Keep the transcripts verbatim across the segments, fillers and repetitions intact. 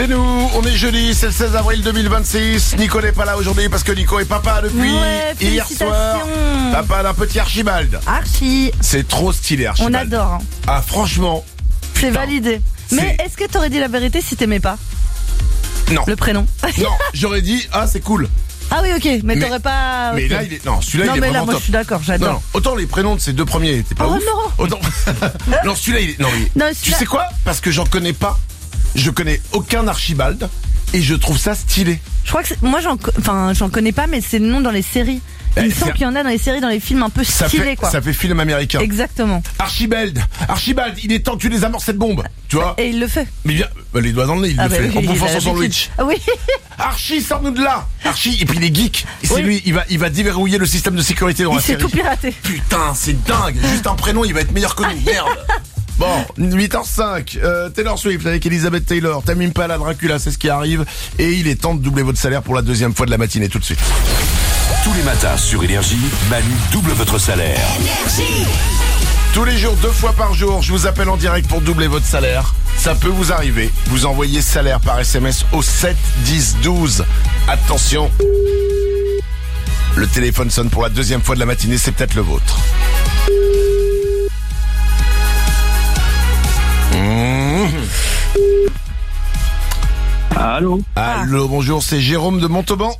nous, on est jeudi, c'est le seize avril deux mille vingt-six. Nico n'est pas là aujourd'hui parce que Nico est papa depuis ouais, hier soir. Papa d'un petit Archibald. Archie. C'est trop stylé, Archibald. On adore. Hein. Ah, franchement. C'est putain, validé. Mais c'est... est-ce que t'aurais dit la vérité si t'aimais pas? Non. Le prénom? Non, j'aurais dit, ah, c'est cool. Ah oui, ok, mais, mais t'aurais pas... Mais okay. là, il est... Non, celui-là, non, il est mais vraiment là, moi, top. je suis d'accord, j'adore. Non, non, autant les prénoms de ces deux premiers, t'es pas oh ouf. non. Autant... non, celui-là, il est... Non, il... non tu sais quoi? Parce que j'en connais pas. Je connais aucun Archibald. Et je trouve ça stylé. Je crois que c'est... moi, j'en... Enfin, j'en connais pas, mais c'est le nom dans les séries. Il me semble qu'il y en a dans les séries, dans les films un peu ça stylés, fait, quoi. Ça fait film américain. Exactement. Archibald, Archibald, il est temps que tu les amorces cette bombe, tu vois. Et il le fait. Mais bien, bah, les doigts dans le nez, il ah le bah fait, oui, en bouffant son sandwich. Ah oui. Archie, sors-nous de là. Archie, et puis il est geek. Et c'est oui. lui, il va, il va déverrouiller le système de sécurité dans il la série. Il s'est tout piraté. Putain, c'est dingue. Juste un prénom, il va être meilleur que nous. Merde. Bon, huit heures cinq, euh, Taylor Swift avec Elizabeth Taylor, Tamim Pala, Dracula, c'est ce qui arrive. Et il est temps de doubler votre salaire pour la deuxième fois de la matinée, tout de suite. Tous les matins sur Énergie, Manu double votre salaire. Énergie. Tous les jours, deux fois par jour, je vous appelle en direct pour doubler votre salaire. Ça peut vous arriver. Vous envoyez salaire par S M S au sept dix douze. Attention, le téléphone sonne pour la deuxième fois de la matinée, c'est peut-être le vôtre. Mmh. Allô. Allô, bonjour, c'est Jérôme de Montauban.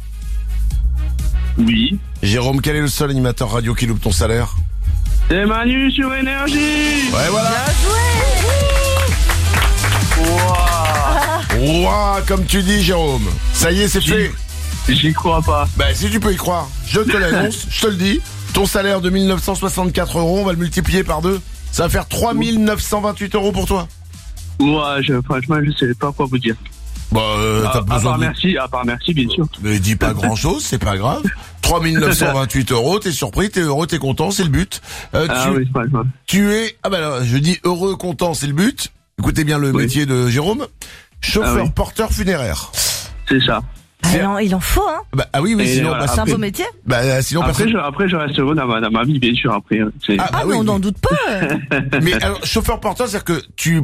Oui. Jérôme, quel est le seul animateur radio qui loupe ton salaire? C'est Manu sur Énergie. Ouais, voilà. Bien joué. Waouh. Waouh, comme tu dis, Jérôme. Ça y est, c'est J'y... fait. J'y crois pas. Bah, si tu peux y croire, je te l'annonce, je te le dis. Ton salaire de mille neuf cent soixante-quatre euros, on va le multiplier par deux. Ça va faire trois mille neuf cent vingt-huit euros pour toi. Moi, je, franchement, je sais pas quoi vous dire. Bah, euh, à, t'as à besoin part de... merci, à part merci, bien sûr. Mais dis pas grand chose, c'est pas grave. trois mille neuf cent vingt-huit euros, t'es surpris, t'es heureux, t'es content, c'est le but. Euh, ah tu, oui, c'est pas grave. Tu es, ah bah alors, je dis heureux, content, c'est le but. Écoutez bien le oui. métier de Jérôme. Chauffeur, ah oui. porteur funéraire. C'est ça. Ah non, il en faut, hein. Bah, ah oui, oui, et sinon, voilà, bah, c'est un beau métier. Bah, sinon, après, personne... je, après, je reste heureux dans ma, dans ma vie, bien sûr, après. C'est... Ah, bah, ah oui, mais on n'en oui. doute pas. Mais, alors, chauffeur porteur, c'est-à-dire que tu,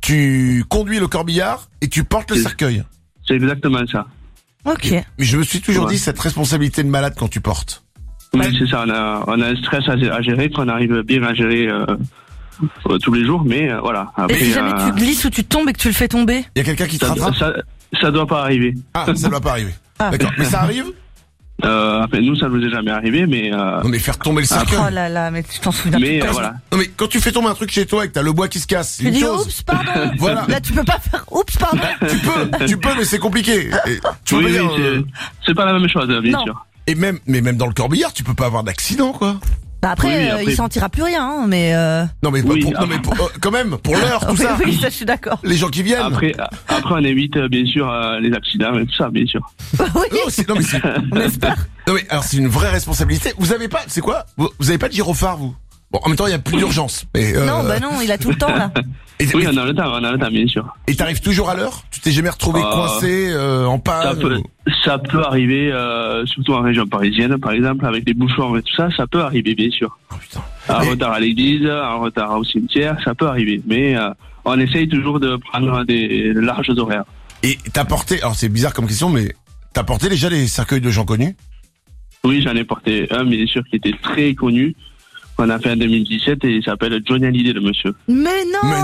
tu conduis le corbillard et tu portes le c'est... cercueil. C'est exactement ça. Ok. Mais je me suis toujours ouais. dit cette responsabilité de malade quand tu portes. Oui, c'est ça, on a, on a un stress à, à gérer, qu'on arrive bien à gérer, euh, euh, tous les jours, mais, euh, voilà. Après, et si jamais euh... tu glisses ou tu tombes et que tu le fais tomber? Il y a quelqu'un qui te ça, rattrape? Ça, ça doit pas arriver. Ah, ça doit pas arriver. Ah. D'accord. Mais ça arrive? Euh, après, nous, ça nous est jamais arrivé, mais, euh... Non, mais faire tomber le cercueil. Oh là là, mais tu t'en souviens mais, pas. Euh, voilà. Non, mais quand tu fais tomber un truc chez toi et que t'as le bois qui se casse, c'est tu une dis, chose. oups, pardon. Voilà. Là, tu peux pas faire, oups, pardon. Tu peux, tu peux, mais c'est compliqué. Et, tu oui, veux oui, dire, c'est, euh... c'est pas la même chose, bien non. sûr. Et même, mais même dans le corbillard, tu peux pas avoir d'accident, quoi. Bah après, oui, euh, après, il sentira plus rien, hein, mais euh... non mais, oui, pour, non mais pour, euh, quand même pour l'heure tout oui, ça. Oui, ça je suis d'accord. Les gens qui viennent. Après, après on évite bien sûr euh, les accidents et tout ça, bien sûr. oui. Non, c'est, non mais c'est. On espère. Non mais alors c'est une vraie responsabilité. Vous avez pas, c'est quoi vous, vous avez pas de gyrophare vous? Bon, en même temps il y a plus d'urgence. Mais euh... non bah non, il a tout le temps là. Et, oui, on a le temps, on a le temps, bien sûr. Et t'arrives toujours à l'heure? Tu t'es jamais retrouvé euh, coincé euh, en panne? Ça peut, ou... ça peut arriver, euh, surtout en région parisienne, par exemple, avec les bouchons et tout ça, ça peut arriver, bien sûr. Oh, putain. Un et... retard à l'église, un retard au cimetière, ça peut arriver. Mais euh, on essaye toujours de prendre des larges horaires. Et t'as porté, alors c'est bizarre comme question, mais t'as porté déjà les cercueils de gens connus? Oui, j'en ai porté un, bien sûr, qui était très connu. On a fait en deux mille dix-sept et il s'appelle Johnny Hallyday, le monsieur. Mais non! Mais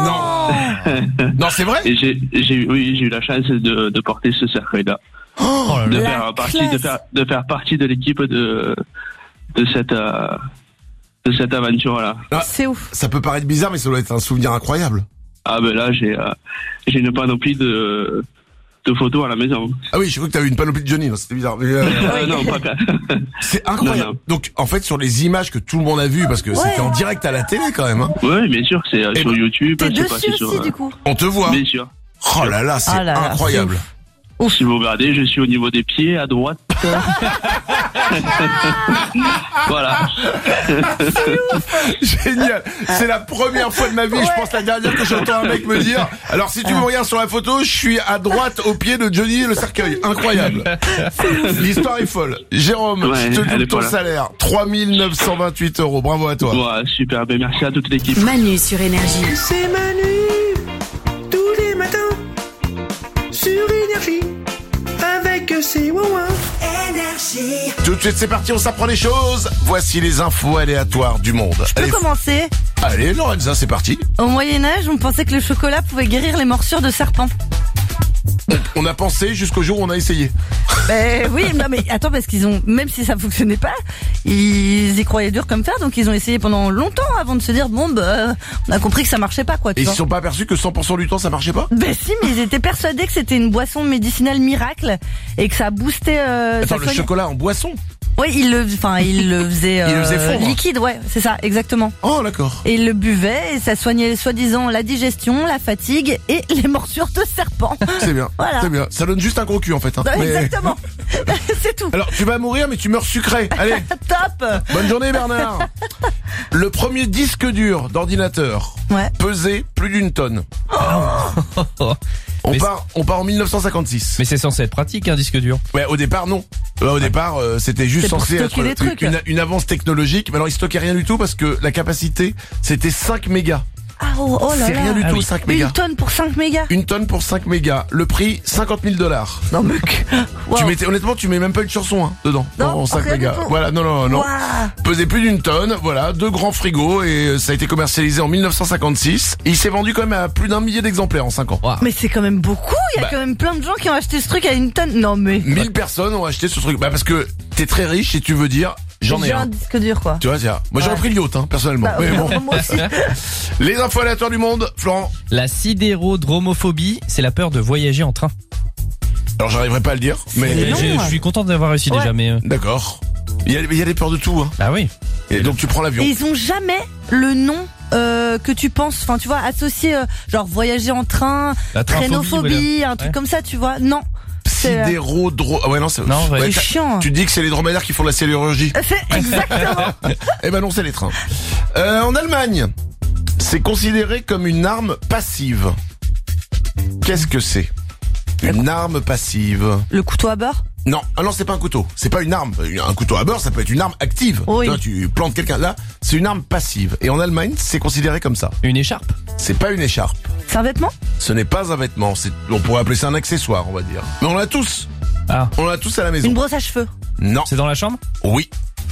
non! Non, c'est vrai? Et j'ai, j'ai, oui, j'ai eu la chance de, de porter ce cercueil-là. Oh, de faire partie, de faire, de faire partie de l'équipe de, de cette, euh, de cette aventure-là. Ah, c'est ouf. Ça peut paraître bizarre, mais ça doit être un souvenir incroyable. Ah, ben là, j'ai, euh, j'ai une panoplie de, de photos à la maison. Ah oui, je crois que t'avais une panoplie de Johnny, non, c'était bizarre. Mais euh... euh, non, pas c'est incroyable. Non, non. Donc, en fait, sur les images que tout le monde a vues, parce que ouais. c'était en direct à la télé quand même. Hein. Oui, bien sûr, c'est euh, sur ben, YouTube. T'es dessus aussi, sur, du coup. On te voit. Bien sûr. Oh là là, c'est ah là là, incroyable. C'est Ouf. Si vous regardez, je suis au niveau des pieds, à droite. Voilà. Génial. C'est la première fois de ma vie, ouais. je pense la dernière que j'entends un mec me dire. Alors si tu me regardes sur la photo, je suis à droite au pied de Johnny et le cercueil. Incroyable. L'histoire est folle. Jérôme, ouais, je te donne ton salaire. trois mille neuf cent vingt-huit euros. Bravo à toi. Ouais, super. Ben, merci à toute l'équipe. Manu sur Énergie. C'est Manu. Tous les matins. Sur Énergie. Énergie, ouin ouin. Énergie. Tout de suite, c'est parti, on s'apprend les choses. Voici les infos aléatoires du monde. Je peux Allez, commencer. allez, Lorenza, c'est parti. Au Moyen-Âge, on pensait que le chocolat pouvait guérir les morsures de serpents. On a pensé jusqu'au jour où on a essayé. Ben oui, non mais attends, parce qu'ils ont, même si ça fonctionnait pas, ils y croyaient dur comme fer, donc ils ont essayé pendant longtemps avant de se dire bon bah on a compris que ça marchait pas quoi. Tu Et ils vois. se sont pas aperçus que cent pour cent du temps ça marchait pas? Ben si, mais ils étaient persuadés que c'était une boisson médicinale miracle et que ça boostait. Euh, Attends, ça le soignait. chocolat en boisson? Oui, il le, enfin il le faisait Il le faisait euh, fondre. liquide, ouais, c'est ça, exactement. Oh, d'accord. Et il le buvait et ça soignait soi-disant la digestion, la fatigue et les morsures de serpents. C'est bien. Voilà. C'est bien. Ça donne juste un gros cul en fait. Hein. Ouais, Mais- exactement. C'est tout. Alors, tu vas mourir, mais tu meurs sucré. Allez, Top. bonne journée, Bernard. Le premier disque dur d'ordinateur Ouais. pesait plus d'une tonne. On Mais part, on part en mille neuf cent cinquante-six. Mais c'est censé être pratique, un disque dur. Ouais, au départ, non. Euh, au départ, euh, c'était juste C'est pour censé stocker être des trucs. une, une avance technologique. Mais alors, il stockait rien du tout parce que la capacité, c'était cinq mégas. Ah oh, oh là C'est là. rien du Ah tout, oui. cinq mégas. Une tonne pour cinq mégas. Une tonne pour cinq mégas. Le prix, cinquante mille dollars. Non mais wow. Tu mettais, honnêtement, tu mets même pas une chanson hein, dedans. Non, en cinq rien mégas. du tout. Voilà, non, non, non. Wow. Pesait plus d'une tonne, voilà, deux grands frigos et ça a été commercialisé en mille neuf cent cinquante-six. Et il s'est vendu quand même à plus d'un millier d'exemplaires en cinq ans. Wow. Mais c'est quand même beaucoup. Il y a Bah. quand même plein de gens qui ont acheté ce truc à une tonne. Non mais. mille personnes ont acheté ce truc. Bah parce que t'es très riche et tu veux dire, j'en ai J'ai un. un disque dur quoi. Tu vois, tiens. Moi j'aurais Ouais. pris le yacht, hein, personnellement. Bah, Mais ouais, bon. moi aussi. Les infos aléatoires du monde, Florent. La sidérodromophobie, c'est la peur de voyager en train. Alors j'arriverai pas à le dire, mais Mais non. Je je suis content d'avoir réussi Ouais. déjà, mais... euh, d'accord. Il y a, il y a des peurs de tout, hein. Bah oui. Et donc tu prends l'avion. Et ils ont jamais le nom euh, que tu penses. Enfin tu vois associé euh, genre voyager en train, La trainphobie, traînophobie, un truc Ouais. comme ça tu vois. Non. C'est euh, Sidérodro... Ah ouais, non, c'est... Non, ouais. ouais, c'est t'as- chiant. Tu dis que c'est les dromadaires qui font la sidérurgie. C'est exactement. Eh ben non, c'est les trains. Euh, en Allemagne, c'est considéré comme une arme passive. Qu'est-ce que c'est? Une arme passive. Le couteau à beurre. Non, ah non, c'est pas un couteau. C'est pas une arme. Un couteau à beurre, ça peut être une arme active. Oui. Tu vois, tu plantes quelqu'un. Là, c'est une arme passive. Et en Allemagne, c'est considéré comme ça. Une écharpe. C'est pas une écharpe. C'est un vêtement. Ce n'est pas un vêtement. C'est, on pourrait appeler ça un accessoire, on va dire. Mais on l'a tous. Ah, On l'a tous à la maison. Une brosse à cheveux. Non. c'est dans la chambre. Oui.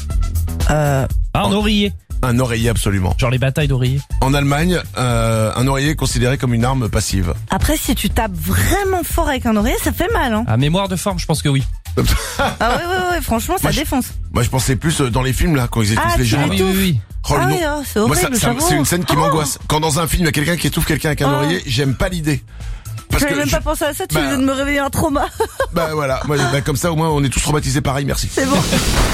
Euh, Ah, un oreiller. Un oreiller, absolument. Genre les batailles d'oreillers. En Allemagne, euh, un oreiller est considéré comme une arme passive. Après, si tu tapes vraiment fort avec un oreiller, ça fait mal, hein. Ah, mémoire de forme, je pense que oui. Ah ouais, ouais, ouais, franchement, ça Moi, je- défonce. Moi, je pensais plus euh, dans les films, là, quand ils étouffent Ah, les tu gens. Ah les oui, étouffe. oui, oui. Oh, le Ah nom. oui, oh, c'est Moi, horrible, ça- ça- j'avoue. c'est une scène qui Oh. m'angoisse. Quand dans un film, il y a quelqu'un qui étouffe quelqu'un avec un Oh. oreiller, j'aime pas l'idée. Parce J'avais que même je- pas pensé à ça, tu Bah. viens de me réveiller un trauma. bah voilà, moi, bah, comme ça au moins on est tous traumatisés pareil, merci. C'est bon.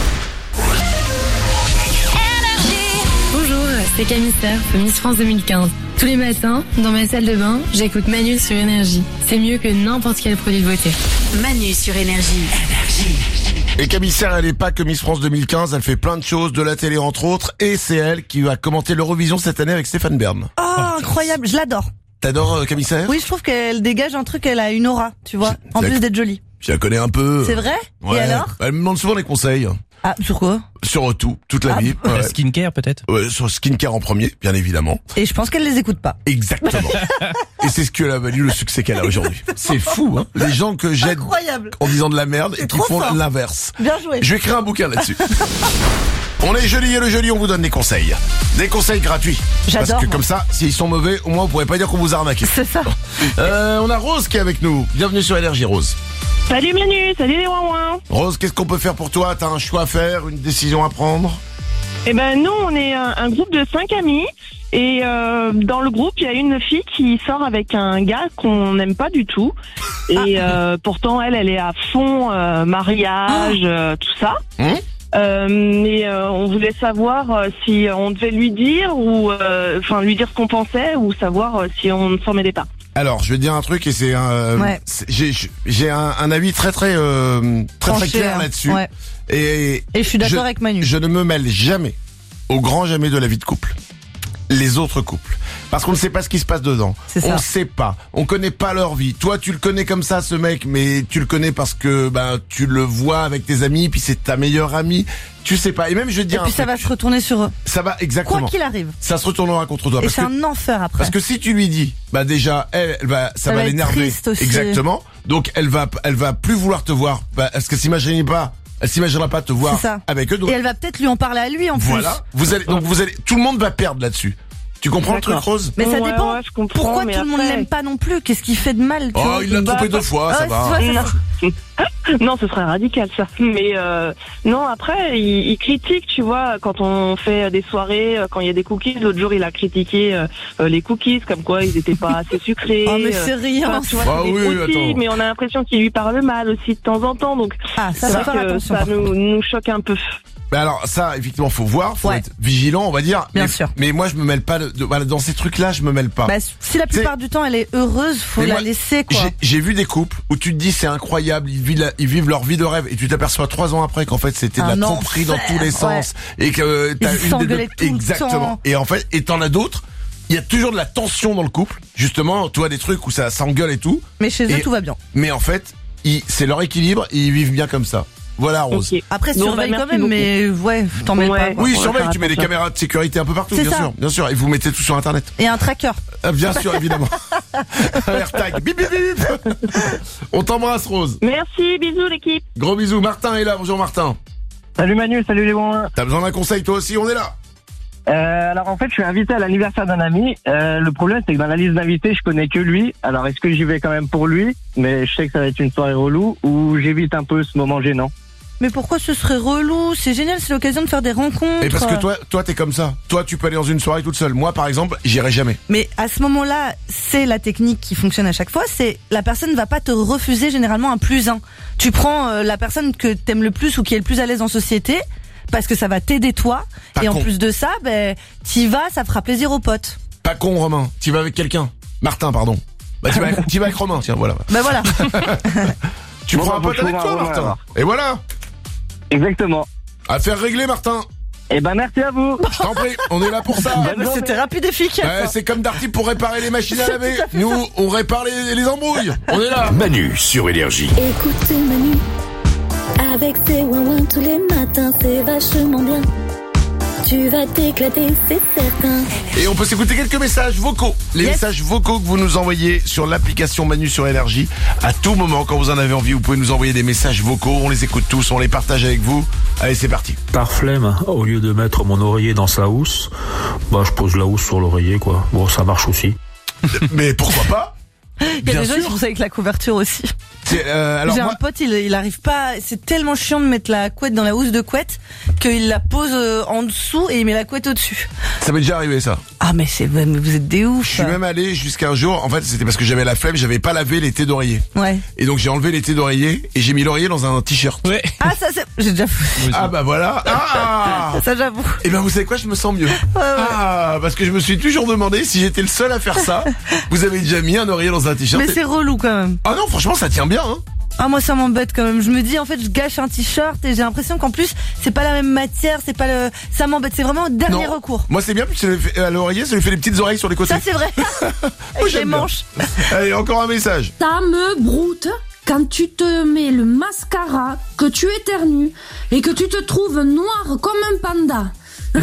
Bonjour, c'est Camille Serre, Miss France deux mille quinze. Tous les matins, dans ma salle de bain, j'écoute Manu sur Énergie. C'est mieux que n'importe quel produit de beauté. Manu sur Énergie. Et Camille Serre, elle est pas que Miss France deux mille quinze, elle fait plein de choses, de la télé entre autres, et c'est elle qui va commenter l'Eurovision cette année avec Stéphane Bern. Oh, incroyable, je l'adore. T'adores euh, Camille Serre? Oui, je trouve qu'elle dégage un truc, elle a une aura, tu vois, en D'accord. plus d'être jolie. Je la connais un peu. C'est vrai? Ouais. Et alors? Elle me demande souvent des conseils. Ah, sur quoi? Sur tout, toute la Ah, vie. La Ouais. skincare, peut-être. Ouais, sur skincare en premier, bien évidemment. Et je pense qu'elle les écoute pas. Exactement. Et c'est ce qui a valu le succès qu'elle a aujourd'hui. C'est fou, hein. Les gens que j'aide Incroyable. en disant de la merde et C'est qui trop font fort. l'inverse. Bien joué. Je vais écrire un bouquin là-dessus. On est jeudi et le jeudi, on vous donne des conseils. Des conseils gratuits. J'adore, Parce que moi. comme ça, s'ils sont mauvais, au moins vous pourrez pas dire qu'on vous a arnaqué. C'est ça. Euh, on a Rose qui est avec nous. Bienvenue sur Énergie, Rose. Salut Manu, salut les ouin-ouin. Rose, qu'est-ce qu'on peut faire pour toi? T'as un choix à faire, une décision à prendre? Eh ben nous, on est un, un groupe de cinq amis et euh, dans le groupe, il y a une fille qui sort avec un gars qu'on n'aime pas du tout. Et euh, pourtant, elle, elle est à fond euh, mariage, euh, tout ça. Hum Euh, mais euh, on voulait savoir euh, si on devait lui dire ou euh, enfin lui dire ce qu'on pensait ou savoir euh, si on ne s'en mêlait pas. Alors, je vais te dire un truc et c'est un, euh, Ouais. c'est- j'ai, j'ai un, un avis très très euh, très très Tranché, clair hein. là-dessus. Ouais. Et, Et je suis d'accord je- avec Manu. Je ne me mêle jamais, au grand jamais de la vie de couple, les autres couples. Parce qu'on ne sait pas ce qui se passe dedans. C'est ça. On ne sait pas. On connaît pas leur vie. Toi, tu le connais comme ça, ce mec, mais tu le connais parce que ben tu le vois avec tes amis, puis c'est ta meilleure amie. Tu sais pas. Et même, je vais te Et dire, puis un ça truc. va se retourner sur eux. ça va exactement. Quoi qu'il arrive. Ça se retournera contre toi. Et Parce c'est que, un enfer après. parce que si tu lui dis, bah déjà, elle, elle va, ça, Ça va va être l'énerver. triste aussi. Exactement. Donc elle va, elle va plus vouloir te voir. Parce qu'elle s'imagine pas. Elle s'imaginera pas te voir C'est ça. avec eux. Donc Et elle va peut-être lui en parler à lui en voilà. plus. Vous allez, donc vous allez, tout le monde va perdre là-dessus. Tu comprends le truc, D'accord. Rose? Mais ça Ouais, dépend. ouais, je comprends, Pourquoi mais tout le monde après- l'aime pas non plus? Qu'est-ce qui fait de mal, tu Oh, vois il l'a Bah, trompé deux fois, ça Ouais, va. tu vois, Non. Non, ce serait radical ça. Mais euh, non, après, il, il critique, tu vois, quand on fait des soirées, euh, quand il y a des cookies. L'autre jour, il a critiqué euh, euh, les cookies, comme quoi ils étaient pas assez sucrés. Oh, mais euh, c'est rien. enfin, tu vois, Ah c'est des oui, broutilles, attends. mais on a l'impression qu'il lui parle mal aussi de temps en temps. Donc, Ah, ça c'est va vrai faire que attention. ça par contre. nous, nous choque un peu. Mais alors ça, effectivement, faut voir, faut Ouais. être vigilant, on va dire. Bien mais, sûr. Mais moi, je me mêle pas de, de- voilà, dans ces trucs-là, je me mêle pas. Bah, si la plupart du temps elle est heureuse, faut Mais la moi, laisser, quoi. J'ai, j'ai vu des couples où tu te dis c'est incroyable, ils vivent, la- ils vivent leur vie de rêve et tu t'aperçois trois ans après qu'en fait c'était de Un la tromperie dans enfer, tous les sens et que euh, t'as Ils une des deux s'engueulaient tout le exactement. temps. Et en fait, et t'en as d'autres. Il y a toujours de la tension dans le couple, justement. Toi, des trucs où ça s'engueule et tout. Mais chez eux Et- tout va bien. Mais en fait, ils, c'est leur équilibre et ils vivent bien comme ça. Voilà, Rose. Ok. Après Bon, surveille bah, quand merci même, beaucoup. mais ouais, t'en mets Ouais. pas. quoi. Oui, On va surveille, faire tu mets des attention. caméras de sécurité un peu partout, C'est bien ça. sûr, bien sûr, et vous mettez tout sur internet. Et un tracker. Ah, bien sûr, évidemment. Un AirTag, bip bip bip. On t'embrasse, Rose. Merci, bisous l'équipe. Gros bisous. Martin est là, bonjour Martin. Salut Manu, salut les bons. T'as besoin d'un conseil, toi aussi, on est là. Euh, alors en fait, je suis invité à l'anniversaire d'un ami. Euh, le problème, c'est que dans la liste d'invités, je connais que lui. Alors est-ce que j'y vais quand même pour lui? Mais je sais que ça va être une soirée relou. Ou j'évite un peu ce moment gênant. Mais pourquoi ce serait relou? C'est génial, c'est l'occasion de faire des rencontres. Et parce que toi, toi, t'es comme ça. Toi, tu peux aller dans une soirée toute seule. Moi, par exemple, j'irai jamais. Mais à ce moment-là, c'est la technique qui fonctionne à chaque fois. C'est la personne va pas te refuser généralement un plus un. Tu prends euh, la personne que t'aimes le plus ou qui est le plus à l'aise en société parce que ça va t'aider toi. Pas et en con. plus de ça, ben t'y vas, ça fera plaisir aux potes. Pas con, Romain. Tu vas avec quelqu'un. Martin, pardon. Bah, tu vas, avec- tu vas avec Romain, tiens, voilà. Ben voilà. Tu Bon, prends bah, un faut pote avec trouver toi, un Romain, Martin. alors. Et voilà. Exactement. Affaire réglée, Martin. Eh ben merci à vous. Je t'en prie, on est là pour ça. Bonne journée. C'était rapide et efficace. Ouais, c'est comme Darty pour réparer les machines à laver. Nous, on répare les, les embrouilles. On est là. Manu sur Énergie. Écoute Manu, avec ses ouin tous les matins, c'est vachement bien. Tu vas t'éclater, c'est certain. Et on peut s'écouter quelques messages vocaux. Les Yes. messages vocaux que vous nous envoyez sur l'application Manu sur Énergie. À tout moment, quand vous en avez envie, vous pouvez nous envoyer des messages vocaux. On les écoute tous, on les partage avec vous. Allez, c'est parti. Par flemme, au lieu de mettre mon oreiller dans sa housse, bah je pose la housse sur l'oreiller, quoi. Bon, ça marche aussi. Mais pourquoi pas? Il y a Bien des gens qui sûr. font ça avec la couverture aussi. C'est, euh, alors J'ai moi, un pote, il, il arrive pas, c'est tellement chiant de mettre la couette dans la housse de couette qu'il la pose euh, en dessous et il met la couette au-dessus. ça m'est déjà arrivé ça. Ah mais c'est, mais vous êtes des ouf. Je suis même allé jusqu'à un jour, en fait c'était parce que j'avais la flemme, j'avais pas lavé les thés d'oreiller. Ouais. Et donc j'ai enlevé les thés d'oreiller et j'ai mis l'oreiller dans un t-shirt. Ouais. Ah ça c'est, j'ai déjà fait. Ah bah voilà. Ah. Ça j'avoue. Et ben vous savez quoi, je me sens mieux. Ah, parce que je me suis toujours demandé si j'étais le seul à faire ça. Vous avez déjà mis un oreiller dans un t-shirt. Mais c'est relou quand même. Ah non, franchement ça tient bien hein. Ah moi ça m'embête quand même. Je me dis en fait je gâche un t-shirt et j'ai l'impression qu'en plus c'est pas la même matière, c'est pas le, ça m'embête. C'est vraiment un dernier Non. recours. Moi c'est bien, puis ça lui fait- à l'oreiller, ça lui fait des petites oreilles sur les côtés. Ça c'est vrai. Moi, Avec les j'aime bien. manches. Allez, encore un message. Ça me broute quand tu te mets le mascara, que tu éternues et que tu te trouves noir comme un panda.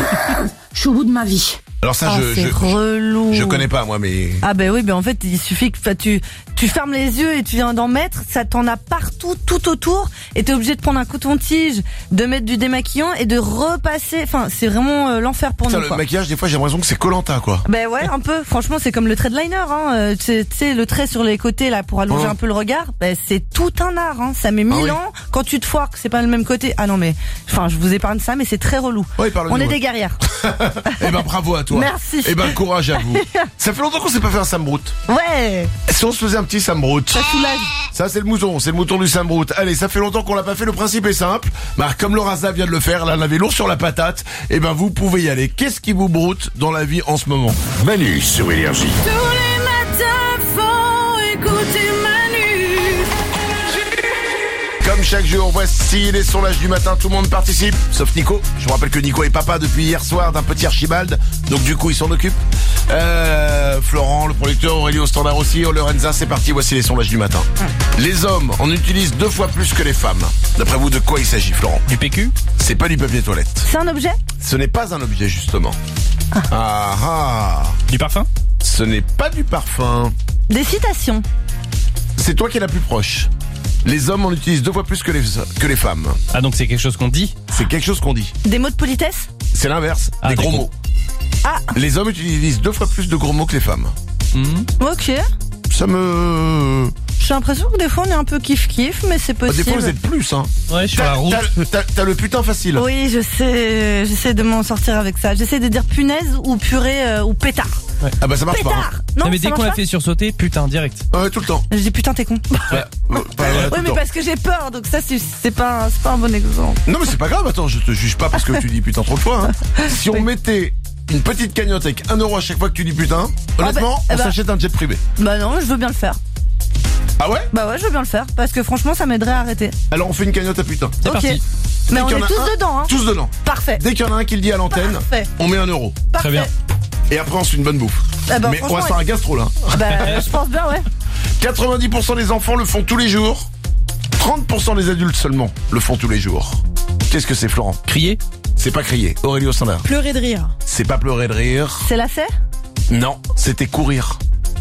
Je suis au bout de ma vie. Alors ça, Ah, je, c'est je, relou. je connais pas moi, mais Ah ben oui, ben en fait il suffit que enfin, tu tu fermes les yeux et tu viens d'en mettre, ça t'en a partout, tout autour, et t'es obligé de prendre un coton-tige, de mettre du démaquillant et de repasser. Enfin, c'est vraiment euh, l'enfer pour Putain, nous. le Quoi. maquillage des fois j'ai l'impression que c'est Koh-Lanta quoi. Ben ouais, un peu. Franchement, c'est comme le trait de liner. Hein. Euh, Tu sais- tu sais, le trait sur les côtés là pour allonger Ouais. un peu le regard. Ben c'est tout un art. Hein. Ça met mille Ah oui. ans. Quand tu te foires, que c'est pas le même côté. Ah non mais, enfin, je vous épargne ça, mais c'est très relou. Ouais, parle-nous, On est ouais. des guerrières. Eh ben bravo à toi. Merci. Eh ben courage à vous. Ça fait longtemps qu'on s'est pas fait un Sambrout. Ouais. Si on se faisait un petit Sambrout. Ça soulage. Ça c'est le mouton, c'est le mouton du Sambrout. Allez, ça fait longtemps qu'on l'a pas fait, le principe est simple. Bah comme Loraza vient de le faire, là elle avait lourd sur la patate, et ben vous pouvez y aller. Qu'est-ce qui vous broute dans la vie en ce moment? Manu sur Énergie. Tous les matins, faut écouter Manu. Comme chaque jour, voici les sondages du matin, tout le monde participe, sauf Nico. Je vous rappelle que Nico est papa depuis hier soir d'un petit Archibald, donc du coup il s'en occupe. Euh, Florent, le producteur, Aurélie au standard aussi, Lorenza, c'est parti, voici les sondages du matin. Les hommes en utilisent deux fois plus que les femmes. D'après vous, de quoi il s'agit, Florent? Du P Q? C'est pas du papier toilette. C'est un objet? Ce n'est pas un objet, justement. Ah ah. Du parfum? Ce n'est pas du parfum. Des citations. c'est toi qui es la plus proche. Les hommes, on utilise deux fois plus que les, que les femmes. Ah, donc c'est quelque chose qu'on dit? C'est quelque chose qu'on dit. Des mots de politesse? C'est l'inverse, Ah, des des gros gros. mots. Ah, Les hommes utilisent deux fois plus de gros mots que les femmes. Mhm. ok. Ça me... J'ai l'impression que des fois on est un peu kiff-kiff, mais c'est Bah, possible. des fois, vous êtes plus, hein. Ouais, sur T'as, la route. t'as- t'as- t'as le putain facile. Oui, je sais, j'essaie de m'en sortir avec ça. J'essaie de dire punaise ou purée euh, ou pétard. Ah bah ça marche pas. Pétard. Hein. Non, Non, mais ça dès marche qu'on pas a fait sursauter, putain, direct. Ouais, tout le temps. Je dis putain t'es con. Ouais. Euh, pas- voilà, tout Oui le mais temps. parce que j'ai peur, donc ça c'est c'est pas un- c'est pas un bon exemple. Non mais c'est pas grave, attends, je te juge pas parce que tu dis putain trop de fois. Hein. Si on Oui. mettait une petite cagnotte avec un euro à chaque fois que tu dis putain, honnêtement, bah, eh on bah. s'achète un jet privé. Bah non, je veux bien le faire. Ah ouais? Bah ouais, je veux bien le faire parce que franchement ça m'aiderait à arrêter. Alors on fait une cagnotte à putain. C'est Ok. parti. Mais Dès on qu'il y est en a tous un, dedans, hein. Tous dedans. Parfait. Dès qu'il y en a un qui le dit à l'antenne, Parfait. on met un euro. Parfait. bien. Et après on se fait une bonne bouffe. Ah bah, Mais on va franchement, se faire un gastro là. Bah je pense bien ouais. quatre-vingt-dix pour cent des enfants le font tous les jours. trente pour cent des adultes seulement le font tous les jours. Qu'est-ce que c'est Florent? Crier? C'est pas crier. Aurélie au standard. Pleurer de rire. C'est pas pleurer de rire. C'est la serre? Non, c'était courir.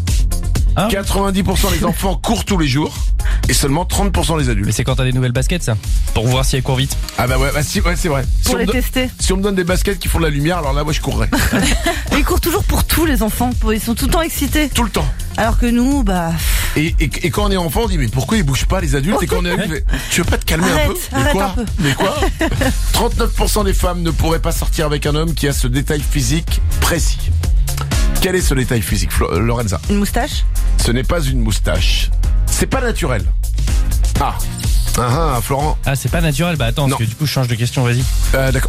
Ah. quatre-vingt-dix pour cent des enfants courent tous les jours et seulement trente pour cent des Mais adultes. c'est quand t'as des nouvelles baskets, ça. Pour voir si elles courent vite. Ah bah ouais, bah si, ouais c'est vrai. Si Pour on, les me donne, tester. si on me donne des baskets qui font de la lumière, alors là moi je courrais. Ils courent toujours pour tout les enfants. Ils sont tout le temps excités. Tout le temps. Alors que nous, bah... Et, et, et quand on est enfant, on dit mais pourquoi ils bougent pas les adultes? Et quand on est adulte, on fait, tu veux pas te calmer Arrête, un peu? Mais arrête quoi un peu. Mais quoi? trente-neuf pour cent des femmes ne pourraient pas sortir avec un homme qui a ce détail physique précis. Quel est ce détail physique, Flo- euh, Lorenza? Une moustache? Ce n'est pas une moustache. C'est pas naturel. Ah. Ah, ah, Florent. Ah, c'est pas naturel. Bah attends, Non. parce que du coup, je change de question, vas-y. Euh, d'accord.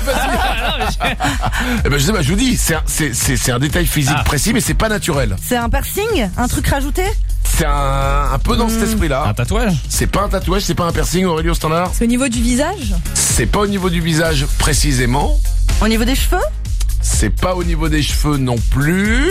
Vas-y. Eh ben, je sais pas, je vous dis, c'est un, c'est, c'est, c'est un détail physique Ah. précis, mais c'est pas naturel. C'est un piercing? Un truc rajouté? C'est un, un peu dans cet Un esprit-là. tatouage? C'est pas un tatouage, c'est pas un piercing, Aurélie au standard. C'est au niveau du visage? C'est pas au niveau du visage précisément. Au niveau des cheveux? C'est pas au niveau des cheveux non plus.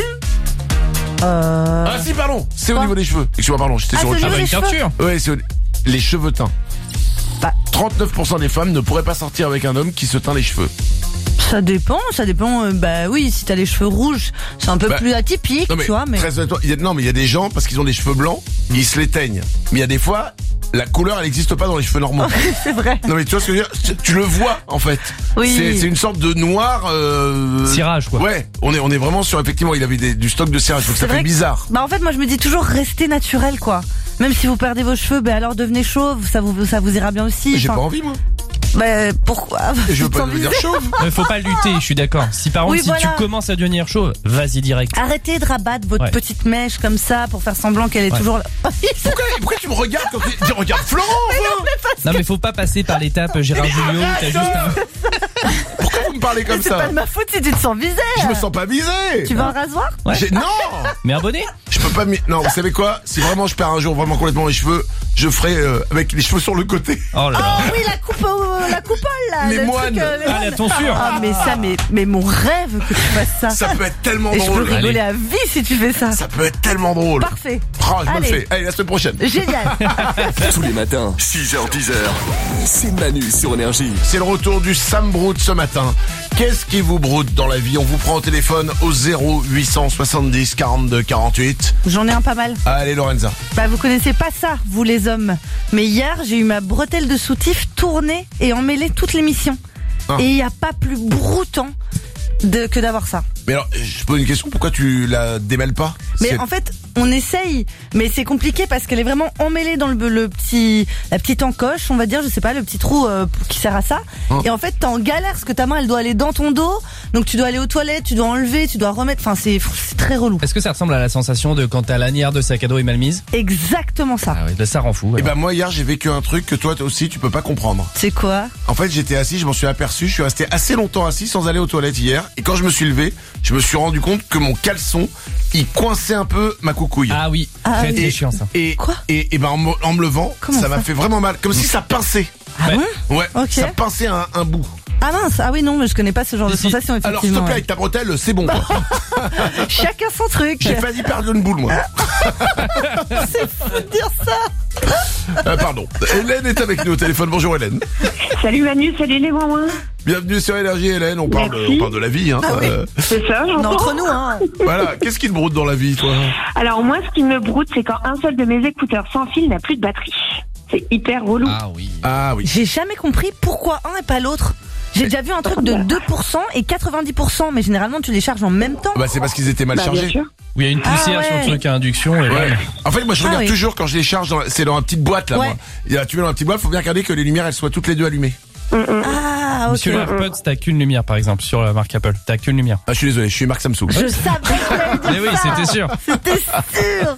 Euh... Ah si, pardon, c'est au Quoi niveau des cheveux. Excuse-moi, pardon, j'étais Ah, sur autre c'est Ah chose. bah une les cheveux. teinture. Ouais, c'est au- les cheveux teints. Bah. trente-neuf pour cent des femmes ne pourraient pas sortir avec un homme qui se teint les cheveux. Ça dépend, ça dépend. euh, bah oui, si t'as les cheveux rouges, c'est un peu Bah, plus atypique, Non mais, tu vois. Mais très honnêtement, il y a, non mais il y a des gens parce qu'ils ont des cheveux blancs, ils se les teignent. Mais il y a des fois, la couleur elle n'existe pas dans les cheveux normaux. c'est vrai. Non mais tu vois ce que je veux dire? Tu- Tu le vois en fait. Oui. C'est, c'est une sorte de noir. Euh... Cirage, quoi. Ouais. On est on est vraiment sur effectivement. Il avait des- du stock de cirage. Donc ça C'est vrai fait que- bizarre. Bah en fait, moi je me dis toujours restez naturel, quoi. Même si vous perdez vos cheveux, bah alors devenez chauve, ça vous ça vous ira bien aussi. J'ai Enfin, pas envie moi. Bah pourquoi? Je veux Tu pas t'en devenir visais. chauve. Mais faut pas lutter, je suis d'accord. Si par Oui, contre, si voilà. tu commences à devenir chauve, vas-y direct. Arrêtez de rabattre votre Ouais. petite mèche comme ça pour faire semblant qu'elle est Ouais. toujours là. Pourquoi, pourquoi tu me regardes quand tu dis regarde Florent? Non mais faut pas passer par l'étape Gérard Jugnot, t'as juste un... Pourquoi vous me parlez comme C'est ça? pas de ma faute si tu te sens visé. Je me sens pas visé. Tu veux un rasoir? Ouais. J'ai- Non. Mais un bonnet? Je peux pas m'y- Non, vous savez quoi? Si vraiment je perds un jour vraiment complètement les cheveux, je ferai euh, avec les cheveux sur le côté. Oh là là. Ah oui, la coupe au- la coupole là. Les le moines. truc, euh, les Ah, la tonsure. Ah mais ça, mais, mais mon rêve que tu fasses ça. Ça peut être tellement Et je peux drôle. rigoler Allez. à vie si tu fais ça. Ça peut être tellement drôle. Parfait. Ah, je me le Allez. fais. Allez, la semaine prochaine. Génial. Tous les matins, six heures dix heures. C'est Manu sur Énergie. C'est le retour du Sam Brout ce matin. Qu'est-ce qui vous broute dans la vie? On vous prend au téléphone au zéro huit cent soixante-dix quarante-deux quarante-huit. J'en ai un pas mal. Allez Lorenza. Bah vous connaissez pas ça, vous les hommes. Mais hier, j'ai eu ma bretelle de soutif tournée et emmêlée toute l'émission. Ah. Et il y a pas plus broutant de, que d'avoir ça. Mais alors, je pose une question. Pourquoi tu la démêles pas? Mais C'est- en fait, on essaye, mais c'est compliqué parce qu'elle est vraiment emmêlée dans le, le petit, la petite encoche, on va dire, je sais pas, le petit trou euh, qui sert à ça. Hein. Et en fait, t'es en galère parce que ta main, elle doit aller dans ton dos, donc tu dois aller aux toilettes, tu dois enlever, tu dois remettre. Enfin, c'est, c'est très relou. Est-ce que ça ressemble à la sensation de quand ta lanière de sac à dos est mal mise? Exactement ça. Ah oui, là, ça rend fou. Eh alors. ben moi hier j'ai vécu un truc que toi aussi tu peux pas comprendre. C'est quoi? En fait j'étais assis, je m'en suis aperçu, je suis resté assez longtemps assis sans aller aux toilettes hier. Et quand je me suis levé, je me suis rendu compte que mon caleçon, il coinçait un peu ma coucouille. Ah oui, Ah très oui. très chiant ça. Et, Quoi et, et ben en me, en me levant, Comment ça m'a ça fait vraiment mal. Comme si ça pinçait. Ah Ouais. bon? Ouais, Ok. ça pinçait un, un bout. Ah mince, ah oui non, mais je connais pas ce genre de Si, si. sensation Alors s'il te effectivement. plaît avec ta bretelle, c'est bon quoi. Chacun son truc. J'ai failli perdre une boule moi. C'est fou de dire ça. Euh, pardon. Hélène est avec nous au téléphone. Bonjour Hélène. Salut Manu, salut les mamans. Bienvenue sur Énergie, Hélène. On parle, Merci. on parle de la vie, hein. Ah oui. Euh, C'est ça, On est j'entends. entre nous, hein. voilà. Qu'est-ce qui te broute dans la vie, toi? Alors moi, ce qui me broute, c'est quand un seul de mes écouteurs sans fil n'a plus de batterie. C'est hyper relou. Ah oui. Ah oui. J'ai jamais compris pourquoi un et pas l'autre. J'ai déjà vu un truc de deux pour cent et quatre-vingt-dix pour cent, mais généralement tu les charges en même temps. Bah c'est parce qu'ils étaient mal Bah, bien chargés. sûr. Oui, il y a une poussière Ah ouais. sur le truc à induction. Et Ouais. En fait, moi, je Ah regarde oui. toujours quand je les charge. Dans, c'est dans une petite boîte là. Ouais. Moi. Il y a- Tu mets dans la petite boîte. Faut bien regarder que les lumières elles soient toutes les deux allumées. Ah, ok. Monsieur le AirPods, t'as qu'une lumière, par exemple, sur la marque Apple. T'as qu'une lumière. Ah, je suis désolé. Je suis Marc Samsung. Je savais que tu allais dire Mais oui, ça. c'était sûr. C'était sûr.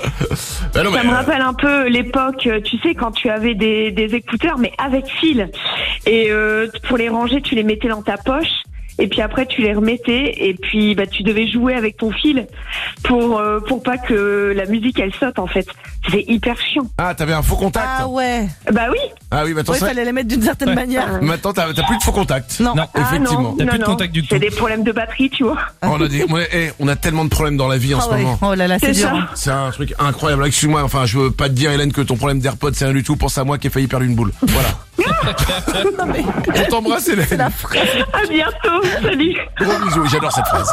Bah non, Ça mais, me euh, rappelle un peu l'époque, euh, tu sais, quand tu avais des, des écouteurs, mais avec fil. Et euh, pour les ranger, tu les mettais dans ta poche. Et puis après, tu les remettais. Et puis, bah, tu devais jouer avec ton fil pour euh, pour pas que la musique elle saute en fait. C'est hyper chiant. Ah, t'avais un faux contact. Ah ouais. Bah oui. Ah oui, maintenant Ouais, ça- fallait les mettre d'une certaine Ouais. manière. maintenant t'as t'as plus de faux contact. Non. Non. Ah Effectivement. non, T'as non, plus de non. contact du tout. C'est des problèmes de batterie, tu vois. On a des, on, a, eh, on a tellement de problèmes dans la vie en Ah ce ouais. moment. Oh là là, c'est C'est dur. ça. C'est un truc incroyable. Excuse-moi, enfin, je veux pas te dire, Hélène, que ton problème d'AirPods c'est rien du tout. Pense à moi qui ai failli perdre une boule. Voilà. Non, mais On t'embrasse, Hélène. la phrase. À bientôt. Salut. Gros bisous. J'adore cette phrase.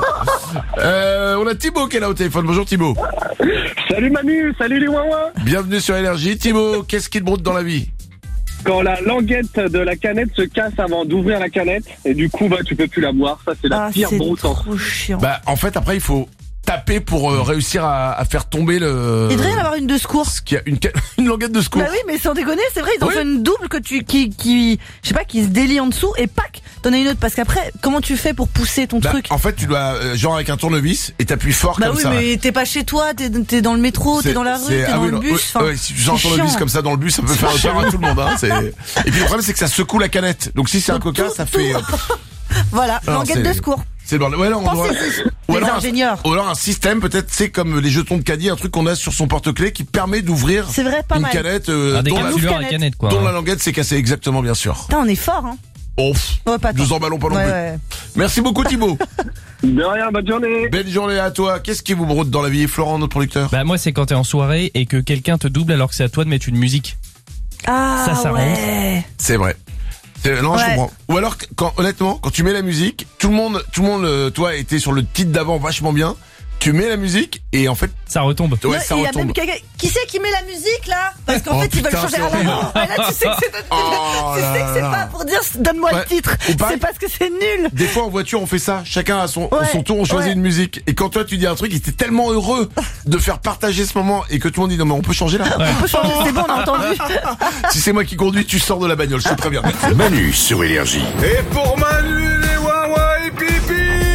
Euh, on a Thibaut qui est là au téléphone. Bonjour Thibaut. Salut Manu, salut les Wawa. Bienvenue sur Énergie. Thibaut, qu'est-ce qui te broute dans la vie? Quand la languette de la canette se casse avant d'ouvrir la canette, et du coup, bah, tu peux plus la boire. Ça, c'est la Ah, pire c'est broute en trop chiant. Bah, en fait, après, il faut taper pour euh, réussir à, à faire tomber le. Il devrait y en avoir une de secours. Ce qui a une, ca- une languette de secours. Bah oui, mais sans déconner, c'est vrai, ils ont Oui. fait une double que tu, qui, qui, je sais pas, qui se délie en dessous et pac, t'en as une autre. Parce qu'après, comment tu fais pour pousser ton Bah, truc? en fait, tu dois, euh, genre avec un tournevis, et t'appuies fort Bah comme oui, ça. mais t'es pas chez toi, t'es, t'es dans le métro, t'es C'est- dans la rue, c'est- t'es ah dans oui, le non, bus. ouais, Enfin, ouais, si tu genre un c'est tournevis chiant. comme ça dans le bus, ça peut faire peur à tout le monde. Hein, c'est... Et puis le problème, c'est que ça secoue la canette. Donc si c'est un Tout, coca, tout, ça tout. fait. euh, Voilà, Alors, languette c'est- de secours. C'est le bordel. Ouais, là, on doit... Pensez-y, Ou les alors, un... ingénieurs. ou alors un système, peut-être, c'est comme les jetons de caddie, un truc qu'on a sur son porte-clés qui permet d'ouvrir C'est vrai, pas une mal. canette euh, Un dont, la... décapsuleur à canette. canette, quoi. dont la languette s'est cassée. Exactement, bien sûr. Putain, on est fort, hein. Oh, pff, Ouais, pas tant. nous emballons pas non Ouais, plus. ouais. Merci beaucoup Thibaut. De rien, bonne journée. Belle journée à toi. Qu'est-ce qui vous broute dans la vie, Florent, notre producteur? Bah, moi, c'est quand t'es en soirée et que quelqu'un te double alors que c'est à toi de mettre une musique. Ah, Ça, ça ouais. C'est vrai. C'est- Non, je Ouais. comprends. Ou alors, quand, honnêtement, quand tu mets la musique, tout le monde, tout le monde, euh, toi, était sur le titre d'avant vachement bien. Tu mets la musique et en fait, Ça retombe. ouais, Ouais, ça et il y a retombe. même quelqu'un. Qui c'est qui met la musique là? Parce qu'en Oh, fait, ils veulent putain, changer c'est la horrible. langue. Et là, tu sais que c'est, Oh tu là sais que c'est là. pas pour dire donne-moi Ouais. le titre. Ou pareil. C'est parce que c'est nul. Des fois en voiture on fait ça, chacun à son, Ouais, son tour on choisit ouais. une musique. Et quand toi tu dis un truc, il était tellement heureux de faire partager ce moment et que tout le monde dit non mais on peut changer là. On peut changer, c'est bon, on a entendu. Si c'est moi qui conduis, tu sors de la bagnole, je te préviens. Manu sur Énergie. Et pour Manu les Wawa et Pipi.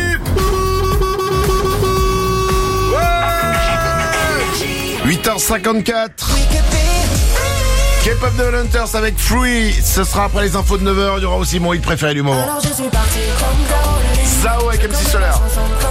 huit heures cinquante-quatre. K-pop de Hunters avec Free. Ce sera après les infos de neuf heures. Il y aura aussi mon hit préféré du moment. Zao avec M C Solar.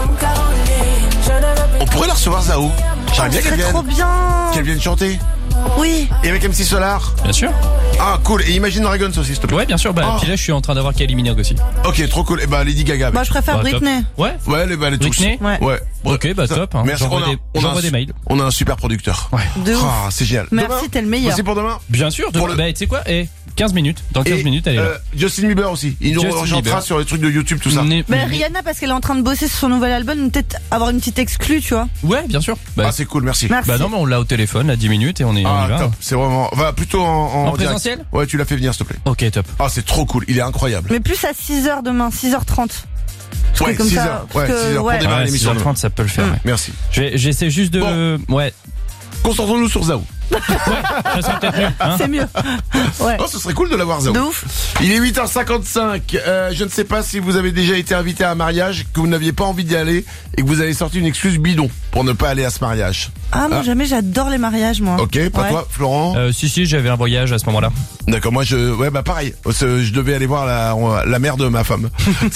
On pourrait la recevoir Zao. J'aimerais bien C'est qu'elle trop vienne. bien. Qu'elle vienne chanter. Oui. Et avec M C Solar. Bien sûr. Ah cool. Et Imagine Dragons aussi s'il te plaît. Ouais, bien sûr. Bah, Oh. puis là, je suis en train d'avoir Kylie Minogue aussi. Ok, trop cool. Et bah Lady Gaga. avec. Moi, je préfère Bah, top. Britney. Ouais. Ouais, les, bah, les tous. Britney. Ouais. Ouais. Ok, bah top. Hein. Merci. J'envoie On a, des, on a j'envoie un, des mails. on a un super producteur. Ouais. De ouf. Ah, c'est génial. Merci, Demain, t'es le meilleur. Aussi pour demain. Bien sûr. De... Pour le- Bah, tu sais quoi Eh, quinze minutes. Dans quinze Et, minutes, elle est là. euh, Justin Bieber aussi. Il nous Justin rechantera Bieber. sur les trucs de YouTube, tout ça. Né- Bah, mais- Rihanna, parce qu'elle est en train de bosser sur son nouvel album, peut-être avoir une petite exclue, tu vois. Ouais, bien sûr. Bah, Ah, c'est cool, merci. Merci. bah non, mais on l'a au téléphone à dix minutes et on est on Ah, y va. top. C'est vraiment. Va plutôt en, en, En direct. présentiel Ouais, tu l'as fait venir, s'il te plaît. Ok, top. Ah, c'est trop cool. Il est incroyable. Mais plus à six heures demain, six heures trente. Ouais, comme six ça, heures. parce Ouais, que- six heures ouais. pour démarrer Ouais, l'émission. six heures trente, ça peut le faire. Mm. ouais. Merci. Je vais- J'essaie juste de. Ouais. Concentrons-nous sur Zao. Ça serait peut-être mieux. Hein C'est mieux. Ouais. Oh, ce serait cool de l'avoir Zao. De ouf. Il est huit heures cinquante-cinq. Euh, je ne sais pas si vous avez déjà été invité à un mariage, que vous n'aviez pas envie d'y aller et que vous avez sorti une excuse bidon pour ne pas aller à ce mariage. Ah, moi, Ah. jamais, j'adore les mariages, moi. Ok, pas Ouais. toi, Florent. Euh, si, si, j'avais un voyage à ce moment-là. D'accord, moi je, ouais, bah pareil. Ce- Je devais aller voir la, la mère de ma femme.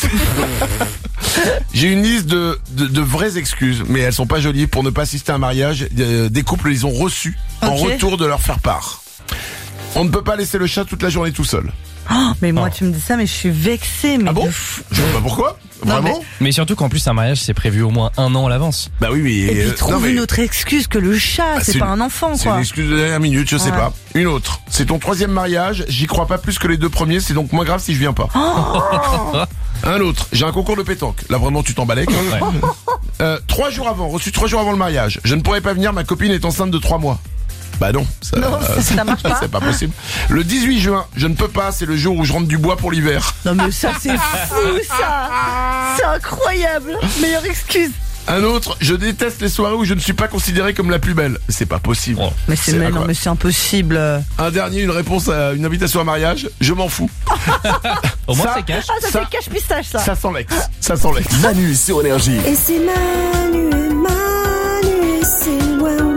J'ai une liste de, de, de vraies excuses, mais elles sont pas jolies pour ne pas assister à un mariage. Euh, Des couples les ont reçus en Ok. retour de leur faire part. On ne peut pas laisser le chat toute la journée tout seul. Oh, mais moi, tu me dis ça, mais je suis vexée. Mais Ah bon de fou. Je sais pas pourquoi. Non, Vraiment Mais surtout qu'en plus un mariage c'est prévu au moins un an à l'avance. Bah oui, mais... Et euh, puis trouve non, mais- une autre excuse que le chat, Ah, c'est c'est pas une- un enfant, C'est quoi. une excuse de dernière minute, je sais Ouais. pas. Une autre. C'est ton troisième mariage, j'y crois pas plus que les deux premiers, c'est donc moins grave si je viens pas. Un autre, j'ai un concours de pétanque. Là vraiment tu t'emballais. Ouais. Euh, trois jours avant, reçu trois jours avant le mariage. Je ne pourrais pas venir, ma copine est enceinte de trois mois. Bah non, ça, Non, ça- ça marche pas. c'est pas possible. Le dix-huit juin, je ne peux pas, c'est le jour où je rentre du bois pour l'hiver. Non, mais ça, c'est fou, ça. C'est incroyable. Meilleure excuse. Un autre, je déteste les soirées où je ne suis pas considéré comme la plus belle. C'est pas possible. Mais c'est, mais non, incroyable. mais c'est impossible. Un dernier, une réponse à une invitation à mariage, je m'en fous. Au moins Ça- c'est cash. Ah, ça, Ça- fait cache pistache, ça. Ça sent l'ex. Ça sent l'ex. Manu sur Énergie. Et c'est Manu, Manu, et c'est Waouh.